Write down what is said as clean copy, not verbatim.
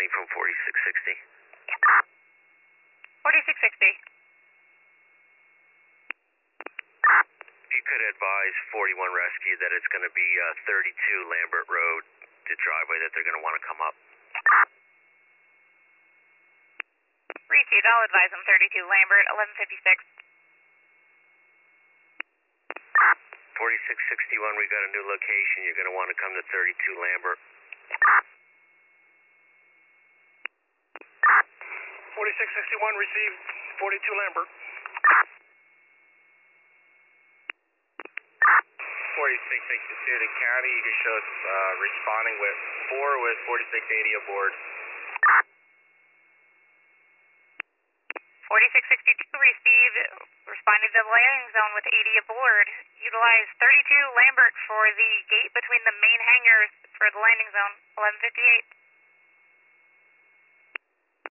responding from 4660. 4660. If you could advise 41 Rescue that it's going to be 32 Lambert Road, the driveway that they're going to want to come up. Received. I'll advise them 32 Lambert, 1156. 4661, we got a new location. You're going to want to come to 32 Lambert. 4661, received 42 Lambert. 4662 to county, you can show us responding with 4 with 4680 aboard. 4662 received, responding to the landing zone with 80 aboard. Utilize 32 Lambert for the gate between the main hangars for the landing zone, 1158.